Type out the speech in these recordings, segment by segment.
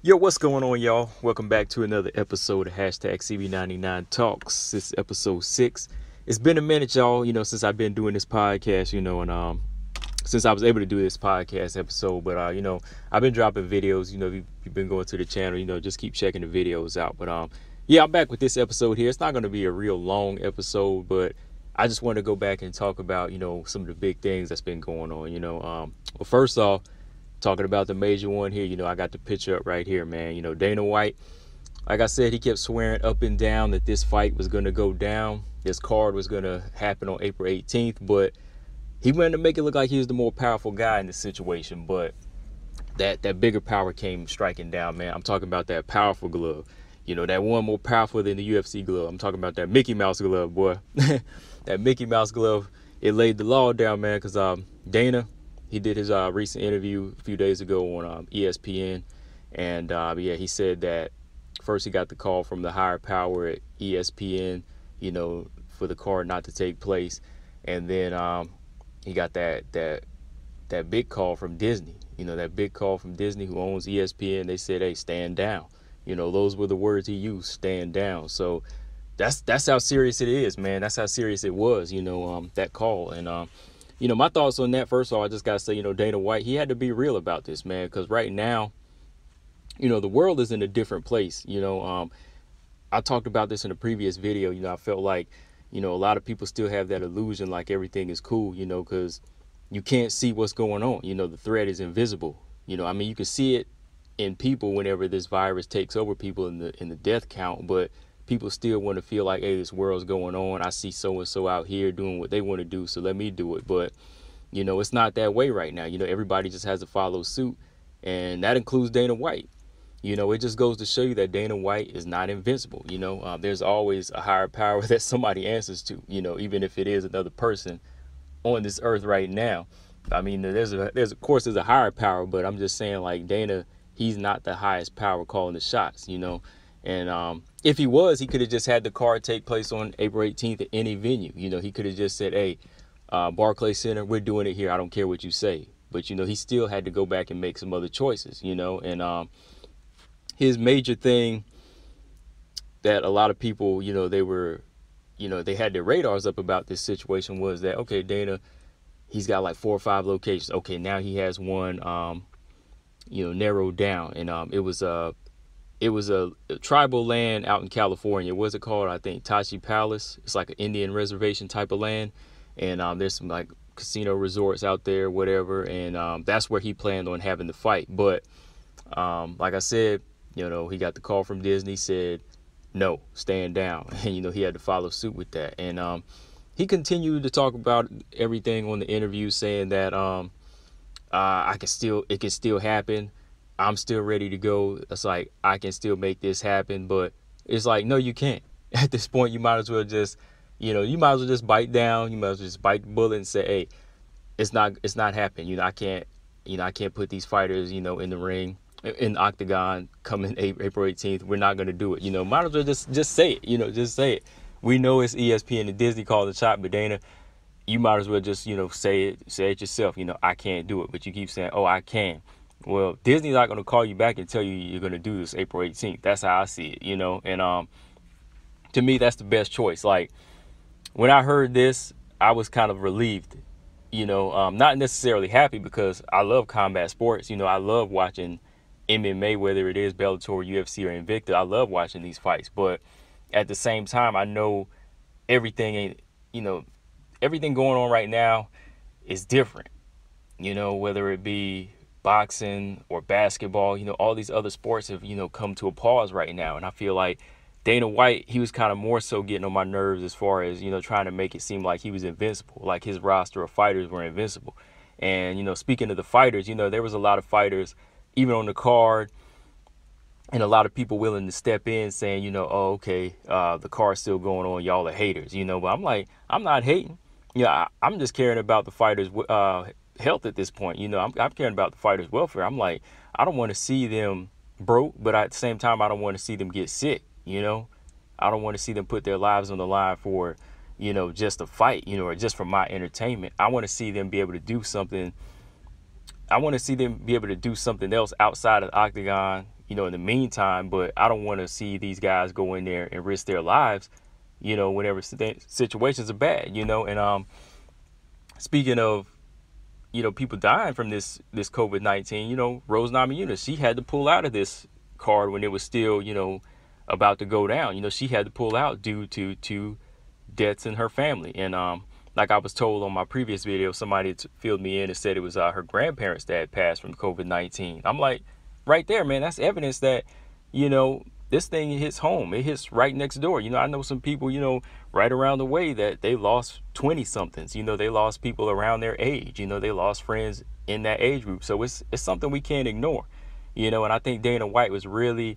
Yo, what's going on, y'all? Welcome back to another episode of hashtag CB99 Talks. This is episode 6. It's been a minute, y'all, since I've been doing this podcast, and since I was able to do this podcast episode. But, I've been dropping videos. If you've been going to the channel, just keep checking the videos out. But, yeah, I'm back with this episode here. It's not going to be a real long episode, but I just want to go back and talk about, some of the big things that's been going on. Well, first off, talking about the major one here, I got the picture up right here, man. Dana White, like I said, he kept swearing up and down that this fight was going to go down. This card was going to happen on April 18th, but he wanted to make it look like he was the more powerful guy in the situation. But that bigger power came striking down, man. I'm talking about that powerful glove. That one more powerful than the UFC glove. I'm talking about that Mickey Mouse glove, boy. That Mickey Mouse glove, it laid the law down, man, because Dana, he did his recent interview a few days ago on ESPN. And, yeah, he said that first he got the call from the higher power at ESPN, for the card not to take place. And then he got that big call from Disney, that big call from Disney, who owns ESPN. They said, hey, stand down. Those were the words he used, stand down. So that's how serious it is, man. That's how serious it was, that call. And, my thoughts on that, first of all, I just got to say, Dana White, he had to be real about this, man, because right now, the world is in a different place. I talked about this in a previous video. I felt like, a lot of people still have that illusion like everything is cool, because you can't see what's going on. The threat is invisible. You can see it in people whenever this virus takes over people in the death count, but people still want to feel like, hey, this world's going on. I see so-and-so out here doing what they want to do, so let me do it. But, it's not that way right now. Everybody just has to follow suit, and that includes Dana White. It just goes to show you that Dana White is not invincible. There's always a higher power that somebody answers to, even if it is another person on this earth right now. I mean, there's of course a higher power, but I'm just saying, like, Dana, he's not the highest power calling the shots, And if he was, he could have just had the card take place on April 18th at any venue. He could have just said, hey, Barclays Center, we're doing it here. I don't care what you say. But, he still had to go back and make some other choices, And his major thing that a lot of people, they were, they had their radars up about this situation was that, okay, Dana, he's got like 4 or 5 locations. Okay, now he has one, narrowed down. And it was a tribal land out in California. What's it called? I think Tachi Palace. It's like an Indian reservation type of land. And there's some like casino resorts out there, whatever. And that's where he planned on having the fight. But like I said, he got the call from Disney, said, no, stand down. And, he had to follow suit with that. And he continued to talk about everything on the interview, saying that it can still happen. I'm still ready to go. It's like, I can still make this happen. But it's like, no, you can't. At this point, you might as well just, bite down. You might as well just bite the bullet and say, hey, it's not happening. I can't put these fighters, in the ring, in the octagon coming April 18th. We're not going to do it. Might as well just say it, just say it. We know it's ESPN and Disney calling the shot, but Dana, you might as well just, say it yourself. I can't do it, but you keep saying, oh, I can. Well, Disney's not going to call you back and tell you you're going to do this April 18th. That's how I see it, and to me, that's the best choice. Like, when I heard this, I was kind of relieved, not necessarily happy, because I love combat sports. I love watching MMA, whether it is Bellator, UFC, or Invicta. I love watching these fights, but at the same time, I know everything ain't, everything going on right now is different, whether it be boxing or basketball, all these other sports have, come to a pause right now. And I feel like Dana White, he was kind of more so getting on my nerves as far as, trying to make it seem like he was invincible, like his roster of fighters were invincible. And, speaking of the fighters, there was a lot of fighters, even on the card, and a lot of people willing to step in saying, oh, okay, the card's still going on. Y'all are haters, but I'm like, I'm not hating. I'm just caring about the fighters' health at this point. I'm caring about the fighters' welfare. I'm like, I don't want to see them broke, but at the same time, I don't want to see them get sick. I don't want to see them put their lives on the line for, just a fight, or just for my entertainment. I want to see them be able to do something. I want to see them be able to do something else outside of the octagon, in the meantime. But I don't want to see these guys go in there and risk their lives, whenever situations are bad, and speaking of, people dying from this COVID-19, Rose Namajunas, she had to pull out of this card when it was still, about to go down. She had to pull out due to deaths in her family. And like I was told on my previous video, somebody filled me in and said it was her grandparents that had passed from COVID-19. I'm like, right there, man, that's evidence that, this thing hits home. It hits right next door. I know some people, right around the way that they lost 20 somethings. They lost people around their age. They lost friends in that age group. So it's something we can't ignore. And I think Dana White was really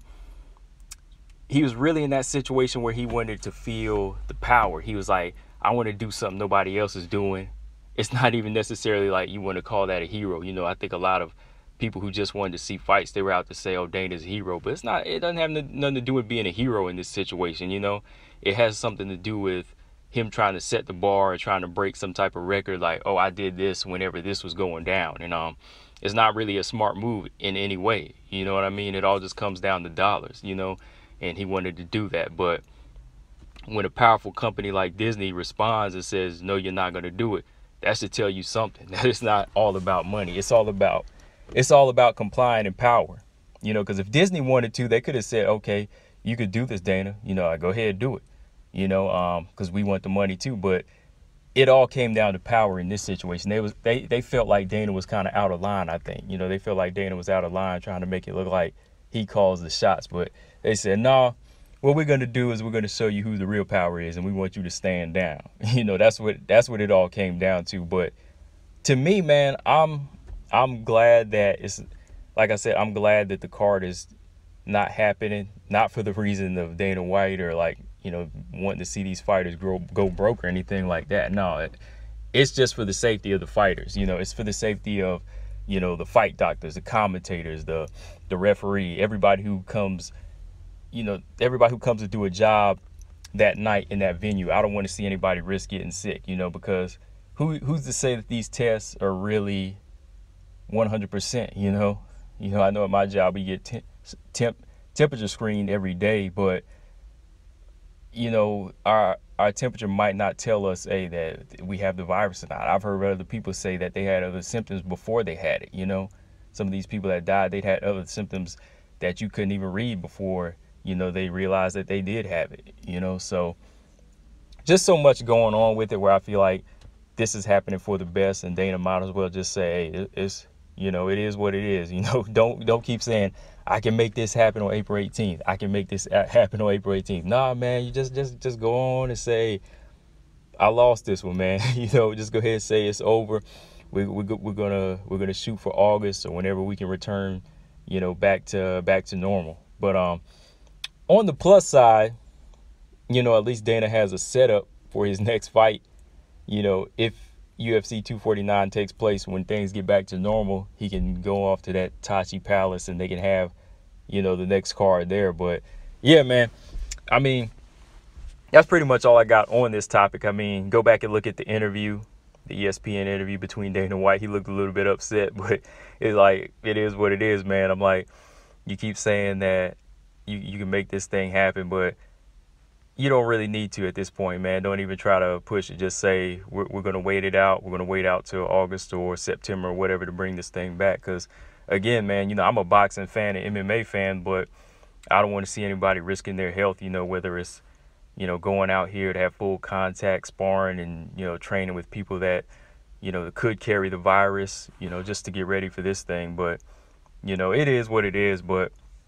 in that situation where he wanted to feel the power. He was like, I want to do something nobody else is doing. It's not even necessarily like you want to call that a hero. I think a lot of people who just wanted to see fights, they were out to say, oh, Dana's a hero. But it doesn't have nothing to do with being a hero in this situation. It has something to do with him trying to set the bar and trying to break some type of record, like, oh, I did this whenever this was going down. And it's not really a smart move in any way. You know what I mean? It all just comes down to dollars, and he wanted to do that. But when a powerful company like Disney responds and says, no, you're not going to do it, that should tell you something. That it's not all about money. It's all about complying and power, because if Disney wanted to, they could have said, okay, you could do this, Dana, I go ahead and do it, because we want the money too. But it all came down to power in this situation. They felt like Dana was kind of out of line. I think, they felt like Dana was out of line, trying to make it look like he calls the shots. But they said, no, what we're going to do is we're going to show you who the real power is, and we want you to stand down. That's what it all came down to. But to me, man, I'm glad that like I said, I'm glad that the card is not happening, not for the reason of Dana White or wanting to see these fighters go broke or anything like that. No, it's just for the safety of the fighters. It's for the safety of, the fight doctors, the commentators, the referee, everybody who comes to do a job that night in that venue. I don't want to see anybody risk getting sick, because who's to say that these tests are really 100%, I know at my job we get temperature screened every day, but our temperature might not tell us, hey, that we have the virus or not. I've heard other people say that they had other symptoms before they had it. Some of these people that died, they'd had other symptoms that you couldn't even read before they realized that they did have it. So just so much going on with it, where I feel like this is happening for the best, and Dana might as well just say, hey, it's it is what it is. Don't keep saying, I can make this happen on April 18th. I can make this happen on April 18th. Nah, man, you just go on and say, I lost this one, man. Just go ahead and say it's over. We're gonna shoot for August or whenever we can return, back to normal. But on the plus side, at least Dana has a setup for his next fight. If UFC 249 takes place, when things get back to normal, he can go off to that Tachi Palace and they can have, the next card there. But yeah, man, I mean, that's pretty much all I got on this topic. I mean, go back and look at the interview, the ESPN interview between Dana White. He looked a little bit upset, but it's like, it is what it is, man. I'm like, you keep saying that you can make this thing happen, but you don't really need to at this point, man. Don't even try to push it. Just say, we're going to wait it out. We're going to wait out till August or September or whatever to bring this thing back. Because, again, man, I'm a boxing fan and MMA fan, but I don't want to see anybody risking their health, whether it's, going out here to have full contact sparring and, training with people that, could carry the virus, just to get ready for this thing. But, it is what it is. But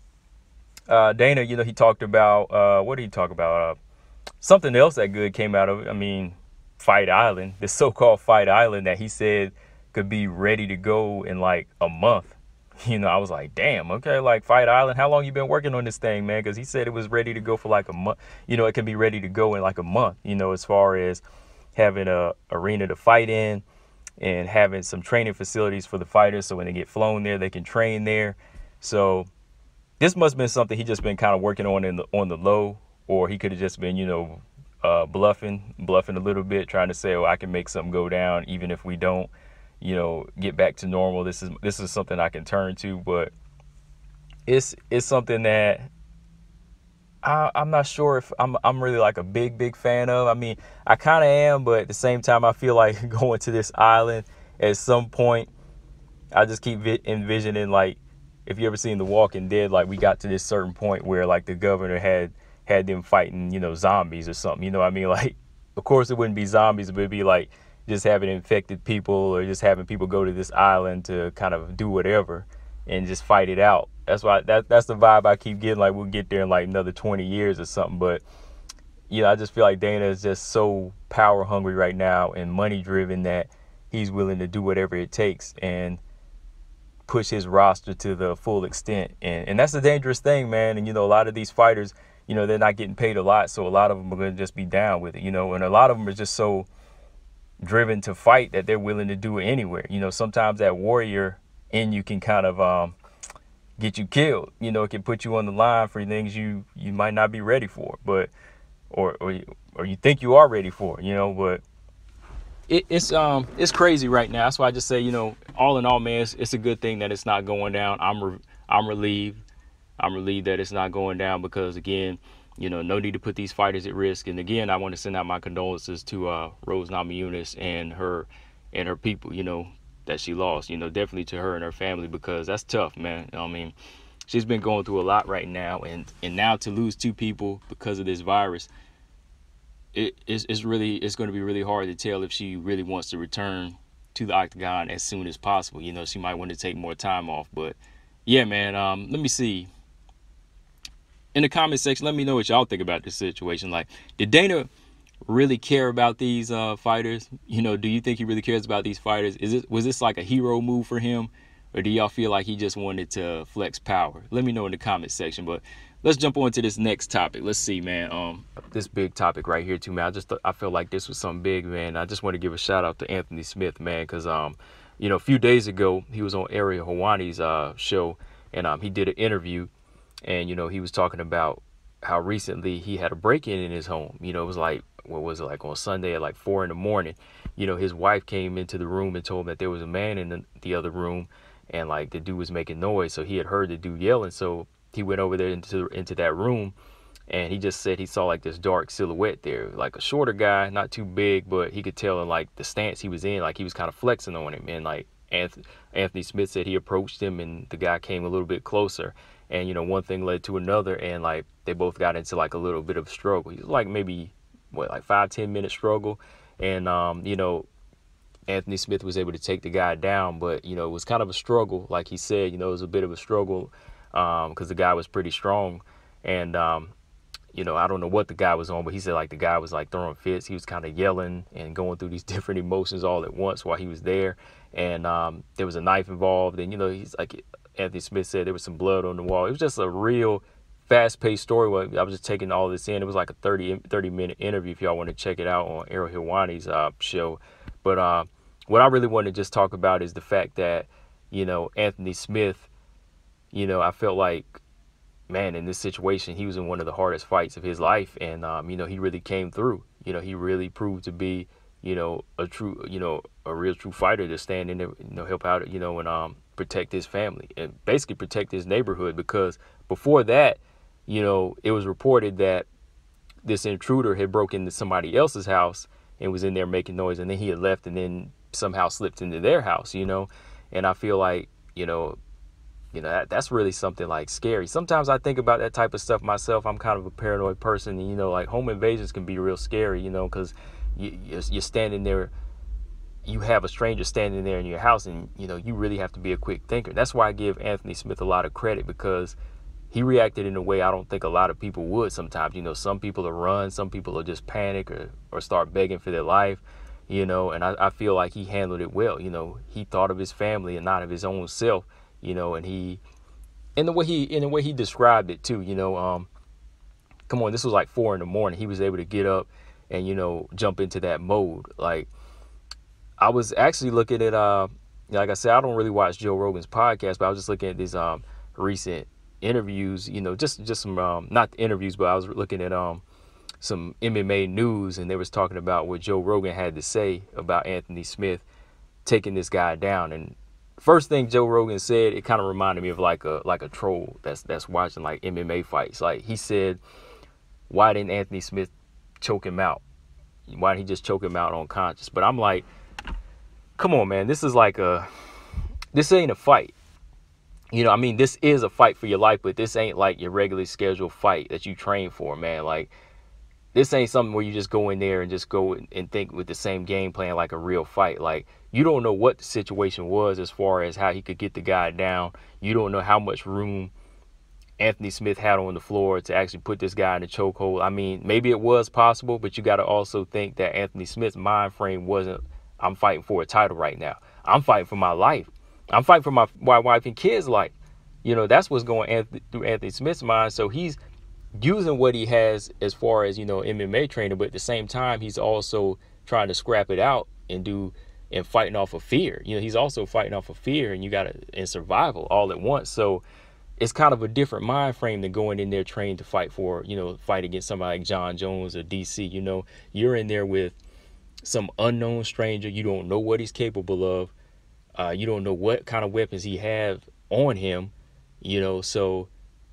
Dana, he talked about, what did he talk about? Something else that good came out of it. I mean, Fight Island, the so-called Fight Island that he said could be ready to go in like a month. I was like, damn, okay, like Fight Island, how long you been working on this thing, man? Because he said it was ready to go for like a month. It can be ready to go in like a month, as far as having a arena to fight in and having some training facilities for the fighters. So when they get flown there, they can train there. So this must have been something he just been kind of working on on the low, or he could have just been, bluffing a little bit, trying to say, oh, I can make something go down even if we don't, get back to normal. This is something I can turn to. But it's something that I'm not sure if I'm really like a big fan of. I mean, I kind of am, but at the same time, I feel like going to this island at some point. I just keep envisioning, like, if you ever seen The Walking Dead, like we got to this certain point where like the governor had them fighting, zombies or something. You know what I mean? Like, of course it wouldn't be zombies, but it'd be like just having infected people or just having people go to this island to kind of do whatever and just fight it out. That's why that's the vibe I keep getting. Like, we'll get there in like another 20 years or something. But I just feel like Dana is just so power hungry right now and money driven that he's willing to do whatever it takes and push his roster to the full extent. And that's a dangerous thing, man. And, a lot of these fighters, they're not getting paid a lot. So a lot of them are going to just be down with it, and a lot of them are just so driven to fight that they're willing to do it anywhere. Sometimes that warrior in you can kind of get you killed. It can put you on the line for things you might not be ready for, but or you think you are ready for, but it's crazy right now. That's why I just say, all in all, man, it's a good thing that it's not going down. I'm relieved. I'm relieved that it's not going down because, again, no need to put these fighters at risk. And again, I want to send out my condolences to Rose Namajunas and her people, that she lost. Definitely to her and her family, because that's tough, man. I mean, she's been going through a lot right now, and now to lose two people because of this virus, it's going to be really hard to tell if she really wants to return to the octagon as soon as possible. She might want to take more time off. But yeah, man, let me see. In the comment section, let me know what y'all think about this situation. Like, did Dana really care about these fighters? Do you think he really cares about these fighters? Was this like a hero move for him? Or do y'all feel like he just wanted to flex power? Let me know in the comment section. But let's jump on to this next topic. Let's see, man. This big topic right here too, man. I feel like this was something big, man. I just want to give a shout out to Anthony Smith, man, because a few days ago he was on Ariel Helwani's show, and he did an interview, and he was talking about how recently he had a break-in in his home. It was like, what was it, like on Sunday at like 4 a.m. His wife came into the room and told him that there was a man in the other room, and like the dude was making noise. So he had heard the dude yelling. So he went over there into that room, and he just said he saw like this dark silhouette there, like a shorter guy, not too big, but he could tell in like the stance he was in, like he was kind of flexing on him. And like Anthony Smith said he approached him, and the guy came a little bit closer, and one thing led to another, and like they both got into like a little bit of a struggle. He was like maybe like 5-10 minute struggle, and Anthony Smith was able to take the guy down, but it was kind of a struggle. Like he said, it was a bit of a struggle because the guy was pretty strong, and I don't know what the guy was on, but he said like the guy was like throwing fits. He was kind of yelling and going through these different emotions all at once while he was there, and there was a knife involved, and he's like, Anthony Smith said there was some blood on the wall. It was just a real fast-paced story. I was just taking all this in. It was like a 30-minute interview if y'all want to check it out on Ariel Helwani's show. But what I really want to just talk about is the fact that, Anthony Smith, I felt like, man, in this situation, he was in one of the hardest fights of his life. And, he really came through. He really proved to be, a true, a real true fighter to stand in there, help out, and protect his family and basically protect his neighborhood. Because before that, it was reported that this intruder had broken into somebody else's house and was in there making noise, and then he had left and then somehow slipped into their house, and I feel like, that's really something like scary. Sometimes I think about that type of stuff myself. I'm kind of a paranoid person, and, like home invasions can be real scary, because you're standing there, you have a stranger standing there in your house, and, you really have to be a quick thinker. That's why I give Anthony Smith a lot of credit, because he reacted in a way I don't think a lot of people would sometimes. Some people will run, some people will just panic or start begging for their life, and I feel like he handled it well. He thought of his family and not of his own self, and in the way he described it too, come on, this was like 4 a.m. He was able to get up and, jump into that mode. Like, I was actually looking at, like I said, I don't really watch Joe Rogan's podcast, but I was just looking at these recent interviews, just some, not interviews, but I was looking at some MMA news, and they was talking about what Joe Rogan had to say about Anthony Smith taking this guy down. And first thing Joe Rogan said, it kind of reminded me of like a troll that's watching like MMA fights. Like he said, why didn't Anthony Smith choke him out? Why didn't he just choke him out unconscious? But I'm like, come on, man, this ain't a fight. You know, I mean, this is a fight for your life, but this ain't like your regularly scheduled fight that you train for, man. Like, this ain't something where you just go in there and just go and think with the same game plan like a real fight. Like, you don't know what the situation was as far as how he could get the guy down. You don't know how much room Anthony Smith had on the floor to actually put this guy in a chokehold. I mean, maybe it was possible, but you got to also think that Anthony Smith's mind frame wasn't, I'm fighting for a title right now. I'm fighting for my life. I'm fighting for my wife and kids' life. You know, that's what's going through Anthony Smith's mind. So he's using what he has as far as, you know, MMA training, but at the same time, he's also trying to scrap it out and fighting off of fear. You know, he's also fighting off of fear, and you got to, in survival all at once. So it's kind of a different mind frame than going in there trained to fight against somebody like John Jones or DC. You know, you're in there with some unknown stranger. You don't know what he's capable of. You don't know what kind of weapons he have on him, you know. So,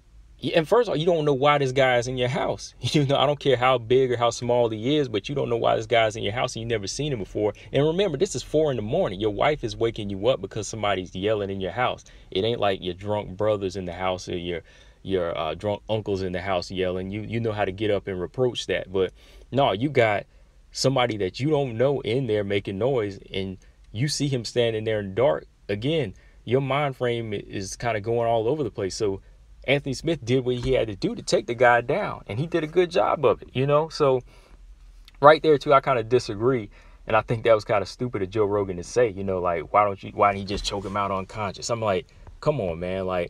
and first of all, you don't know why this guy is in your house. You know, I don't care how big or how small he is, but you don't know why this guy's in your house and you've never seen him before. And remember, this is 4 a.m. Your wife is waking you up because somebody's yelling in your house. It ain't like your drunk brothers in the house or your drunk uncles in the house yelling. You know how to get up and reproach that. But no, you got somebody that you don't know in there making noise, and you see him standing there in the dark. Again, your mind frame is kind of going all over the place. So Anthony Smith did what he had to do to take the guy down, and he did a good job of it, you know. So right there too, I kind of disagree, and I think that was kind of stupid of Joe Rogan to say, you know, like, why didn't he just choke him out unconscious? I'm like, come on, man. Like,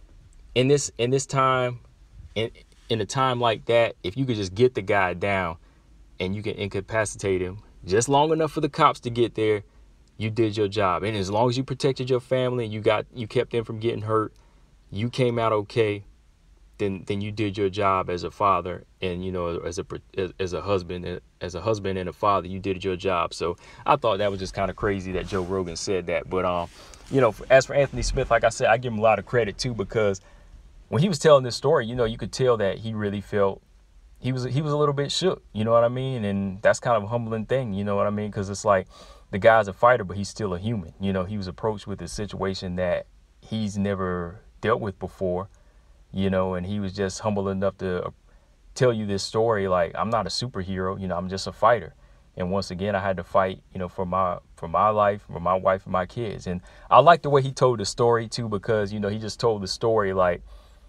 in this time, in a time like that, if you could just get the guy down and you can incapacitate him just long enough for the cops to get there, you did your job. And as long as you protected your family and you kept them from getting hurt, you came out okay, then you did your job as a father, and, you know, as a husband and a father, you did your job. So I thought that was just kind of crazy that Joe Rogan said that. But you know, as for Anthony Smith, like I said, I give him a lot of credit too, because when he was telling this story, you know, you could tell that he really felt he was a little bit shook, you know what I mean? And that's kind of a humbling thing, you know what I mean? Because it's like, the guy's a fighter, but he's still a human. You know, he was approached with a situation that he's never dealt with before, you know, and he was just humble enough to tell you this story. Like, I'm not a superhero, you know, I'm just a fighter. And once again, I had to fight, you know, for my life, for my wife and my kids. And I like the way he told the story too, because, you know, he just told the story like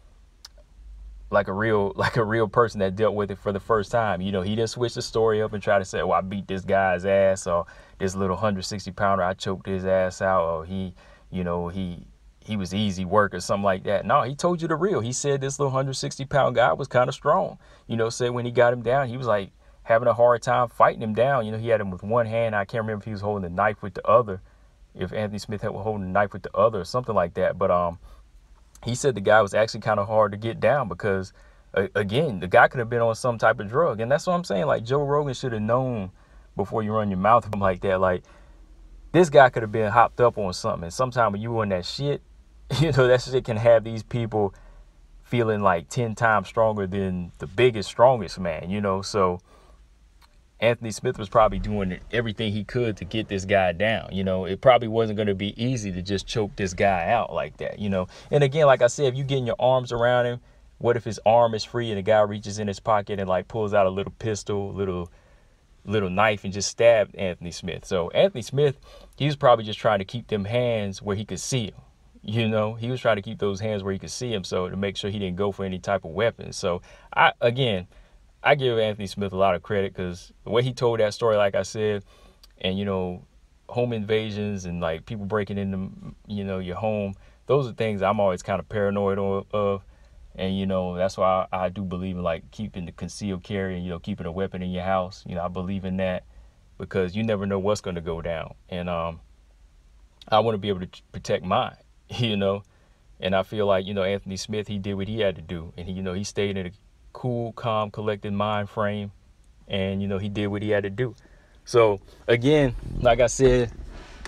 a real person that dealt with it for the first time. You know, he didn't switch the story up and try to say, well, I beat this guy's ass, or this little 160-pounder, I choked his ass out, or he was easy work or something like that. No, he told you the real. He said this little 160-pound guy was kind of strong. You know, said when he got him down, he was like having a hard time fighting him down. You know, he had him with one hand. I can't remember if he was holding the knife with the other, if Anthony Smith was holding the knife with the other or something like that. But he said the guy was actually kind of hard to get down because, again, the guy could have been on some type of drug. And that's what I'm saying. Like, Joe Rogan should have known before you run your mouth like that. Like, this guy could have been hopped up on something. And sometimes when you on that shit, you know, that shit can have these people feeling like 10 times stronger than the biggest, strongest man, you know. So Anthony Smith was probably doing everything he could to get this guy down. You know, it probably wasn't going to be easy to just choke this guy out like that, you know. And again, like I said, if you getting your arms around him, what if his arm is free and the guy reaches in his pocket and like pulls out a little pistol, little knife, and just stabbed Anthony Smith? So Anthony Smith, he was probably just trying to keep them hands where he could see him. You know, he was trying to keep those hands where he could see him, so to make sure he didn't go for any type of weapon. So I give Anthony Smith a lot of credit, because the way he told that story, like I said, and, you know, home invasions and like people breaking into, you know, your home, those are things I'm always kind of paranoid of. And, you know, that's why I do believe in like keeping the concealed carry and, you know, keeping a weapon in your house. You know, I believe in that because you never know what's going to go down. And I want to be able to protect mine, you know. And I feel like, you know, Anthony Smith, he did what he had to do. And, he, you know, he stayed in a cool, calm, collected mind frame. And, you know, he did what he had to do. So, again, like I said,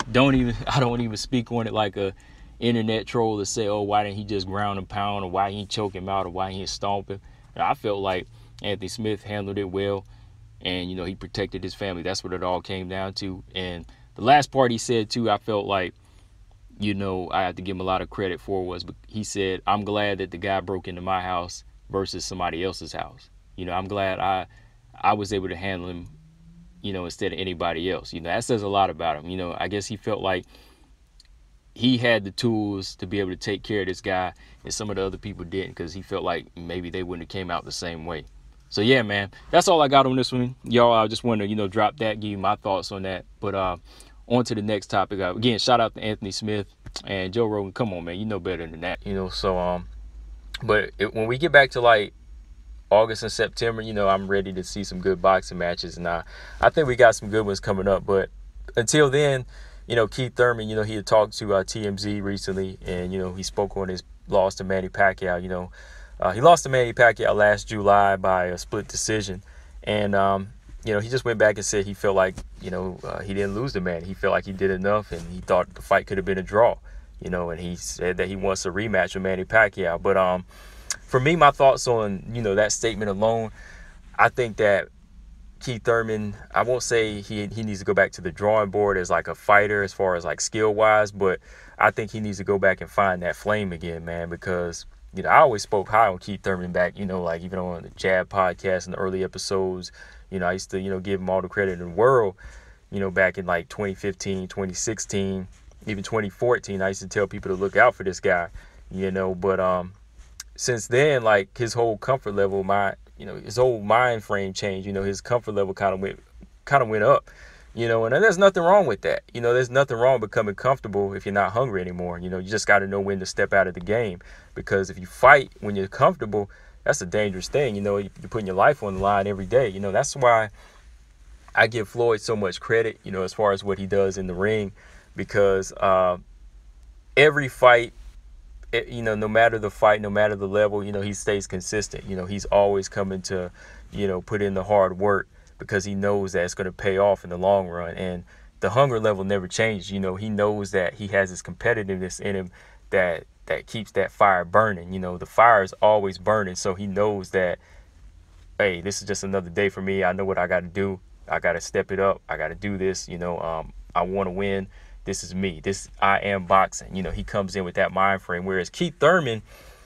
I don't even speak on it like a internet troll to say, oh, why didn't he just ground and pound, or why he choke him out, or why he didn't stomp him. I felt like Anthony Smith handled it well, and he protected his family. That's what it all came down to. And the last part he said too, I felt like I have to give him a lot of credit for, was he said, I'm glad that the guy broke into my house versus somebody else's house. I'm glad I was able to handle him, instead of anybody else. That says a lot about him. I guess he felt like he had the tools to be able to take care of this guy, and some of the other people didn't, because he felt like maybe they wouldn't have came out the same way. So yeah, man, that's all I got on this one, y'all. I just wanted to drop that, give you my thoughts on that. But on to the next topic. Again, shout out to Anthony Smith and Joe Rogan. Come on, man, you know better than that. So but when we get back to like August and September, I'm ready to see some good boxing matches, and I think we got some good ones coming up. But until then, Keith Thurman, he had talked to TMZ recently, and he spoke on his loss to Manny Pacquiao. He lost to Manny Pacquiao last July by a split decision, and he just went back and said he felt like he didn't lose to Manny. He felt like he did enough, and he thought the fight could have been a draw. And he said that he wants a rematch with Manny Pacquiao. But for me, my thoughts on that statement alone, I think that Keith Thurman, I won't say he needs to go back to the drawing board as like a fighter as far as like skill wise, but I think he needs to go back and find that flame again, man, because I always spoke high on Keith Thurman back, like even on the Jab podcast in the early episodes. I used to give him all the credit in the world, back in like 2015, 2016, even 2014. I used to tell people to look out for this guy, but since then, like his whole comfort level, his whole mind frame changed. His comfort level kind of went up. And there's nothing wrong with that. There's nothing wrong with becoming comfortable if you're not hungry anymore. You just got to know when to step out of the game, because if you fight when you're comfortable, that's a dangerous thing. You're putting your life on the line every day. That's why I give Floyd so much credit, as far as what he does in the ring, because every fight, no matter the fight, no matter the level, he stays consistent. He's always coming to, put in the hard work, because he knows that it's going to pay off in the long run. And the hunger level never changes. He knows that he has this competitiveness in him that keeps that fire burning. The fire is always burning. So he knows that, hey, this is just another day for me. I know what I got to do. I got to step it up. I got to do this. I want to win. This is me. I am boxing. He comes in with that mind frame. Whereas Keith Thurman,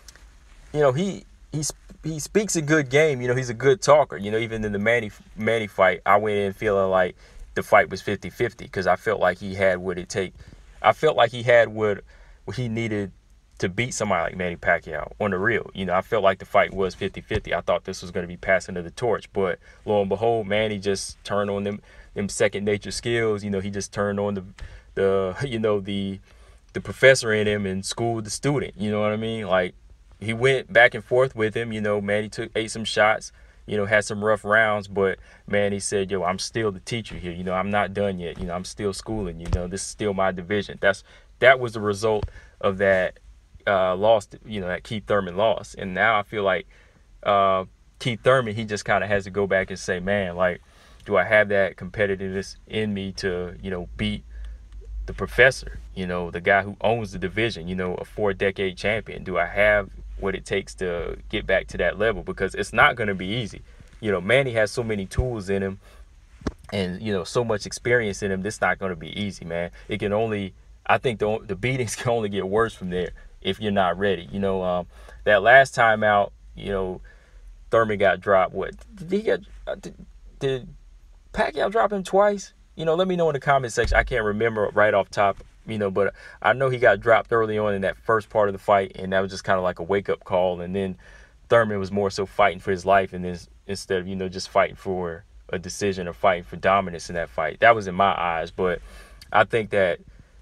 he speaks a good game. He's a good talker. Even in the Manny fight, I went in feeling like the fight was 50-50, because I felt like he had what it take. I felt like he had what he needed to beat somebody like Manny Pacquiao on the real. I felt like the fight was 50-50. I thought this was going to be passing of the torch, but lo and behold, Manny just turned on them second nature skills. He just turned on the professor in him and schooled the student. You know what I mean? Like, he went back and forth with him. Manny ate some shots, had some rough rounds, but Manny said, yo, I'm still the teacher here. I'm not done yet. I'm still schooling. This is still my division. That was the result of that loss, that Keith Thurman lost. And now I feel like Keith Thurman, he just kind of has to go back and say, man, like, do I have that competitiveness in me to, beat the professor, the guy who owns the division, a 4-decade champion? Do I have what it takes to get back to that level? Because it's not going to be easy. Manny has so many tools in him and, so much experience in him. This is not going to be easy, man. It can only, I think the beatings can only get worse from there if you're not ready. That last time out, Thurman got dropped. What did he get? Did Pacquiao drop him twice? Let me know in the comment section. I can't remember right off top, but I know he got dropped early on in that first part of the fight, and that was just kind of like a wake-up call. And then Thurman was more so fighting for his life, and then instead of, just fighting for a decision or fighting for dominance in that fight. That was in my eyes. But I think that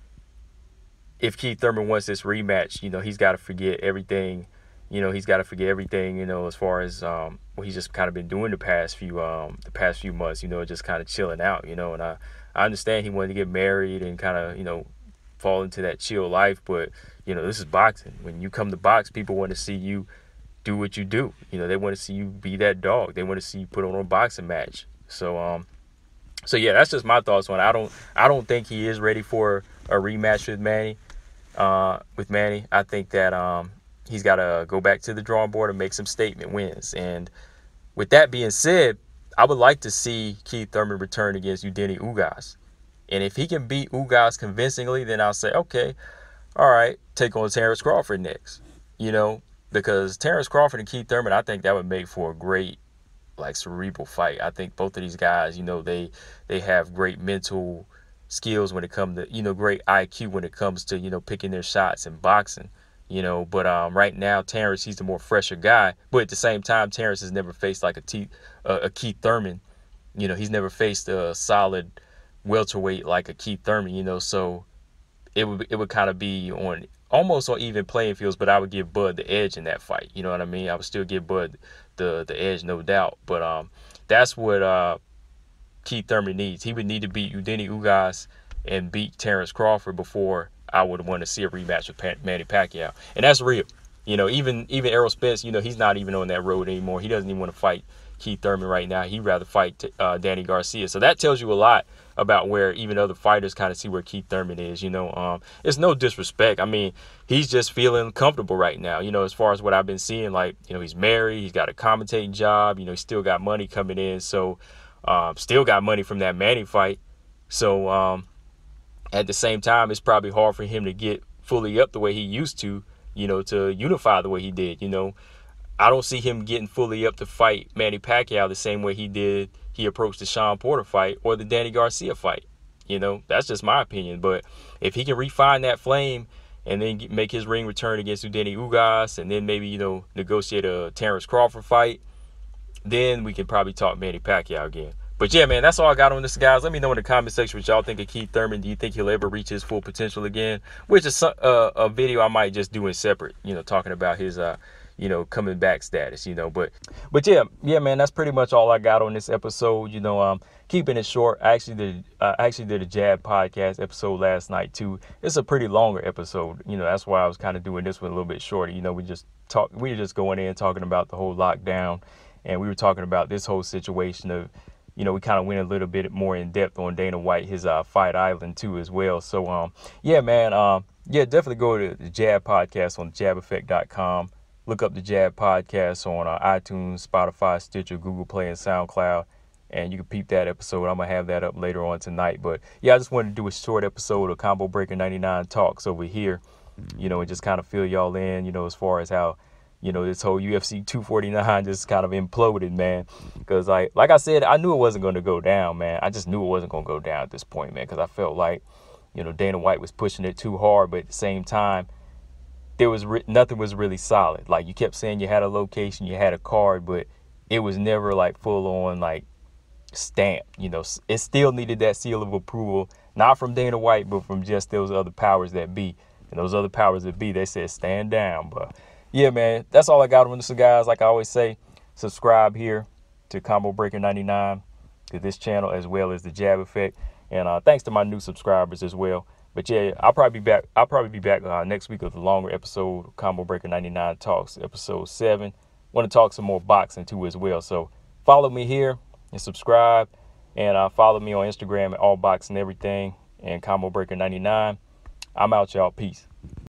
if Keith Thurman wants this rematch, he's got to forget everything. He's got to forget everything, as far as what he's just kind of been doing the past few months, just kind of chilling out, and I understand he wanted to get married and kind of, fall into that chill life, but, this is boxing. When you come to box, people want to see you do what you do. They want to see you be that dog. They want to see you put on a boxing match. So, So yeah, that's just my thoughts on it. I don't think he is ready for a rematch with Manny. I think that he's got to go back to the drawing board and make some statement wins. And with that being said, I would like to see Keith Thurman return against Udeni Ugas. And if he can beat Ugas convincingly, then I'll say, okay, all right, take on Terrence Crawford next. Because Terrence Crawford and Keith Thurman, I think that would make for a great, like, cerebral fight. I think both of these guys, they have great mental skills when it comes to, great IQ when it comes to, picking their shots and boxing. But right now, Terrence, he's the more fresher guy. But at the same time, Terrence has never faced like a Keith Thurman. He's never faced a solid welterweight like a Keith Thurman. So it would kind of be almost on even playing fields. But I would give Bud the edge in that fight. You know what I mean? I would still give Bud the edge, no doubt. But that's what Keith Thurman needs. He would need to beat Udeni Ugas and beat Terrence Crawford before I would want to see a rematch with Manny Pacquiao. And that's real. Even Errol Spence, he's not even on that road anymore. He doesn't even want to fight Keith Thurman right now. He'd rather fight Danny Garcia. So that tells you a lot about where even other fighters kind of see where Keith Thurman is. It's no disrespect. I mean, he's just feeling comfortable right now. As far as what I've been seeing, like, he's married. He's got a commentating job. He's still got money coming in. So still got money from that Manny fight. So at the same time, it's probably hard for him to get fully up the way he used to unify the way he did. I don't see him getting fully up to fight Manny Pacquiao the same way he approached the Sean Porter fight or the Danny Garcia fight. That's just my opinion. But if he can refine that flame and then make his ring return against Udeni Ugas and then maybe, negotiate a Terrence Crawford fight, then we can probably talk Manny Pacquiao again. But yeah, man, that's all I got on this, guys. Let me know in the comment section what y'all think of Keith Thurman. Do you think he'll ever reach his full potential again? Which is a video I might just do in separate, talking about his, coming back status, But yeah, man, that's pretty much all I got on this episode. Keeping it short. I actually did a Jab podcast episode last night too. It's a pretty longer episode. That's why I was kind of doing this one a little bit shorter. We were just going in talking about the whole lockdown, and we were talking about this whole situation of, we kind of went a little bit more in depth on Dana White, his Fight Island too as well. So yeah, man, definitely go to the Jab podcast on jabeffect.com. Look up the Jab podcast on iTunes, Spotify, Stitcher, Google Play, and SoundCloud. And you can peep that episode. I'm going to have that up later on tonight. But yeah, I just wanted to do a short episode of Combo Breaker 99 Talks over here, and just kind of fill y'all in, as far as how, this whole UFC 249 just kind of imploded, man. Because like I said, I knew it wasn't going to go down, man. I just knew it wasn't going to go down at this point, man. Because I felt like, Dana White was pushing it too hard. But at the same time, nothing was really solid. Like, you kept saying you had a location, you had a card, but it was never like full on like stamped. It still needed that seal of approval, not from Dana White, but from just those other powers that be. And those other powers that be, they said stand down. But yeah, man, that's all I got on this, guys. Like I always say, subscribe here to Combo Breaker 99, to this channel, as well as the Jab Effect. And thanks to my new subscribers as well. But yeah, I'll probably be back next week with a longer episode of Combo Breaker 99 Talks, episode 7. Want to talk some more boxing too as well. So follow me here and subscribe, and follow me on Instagram at All Boxing Everything and Combo Breaker 99. I'm out, y'all. Peace.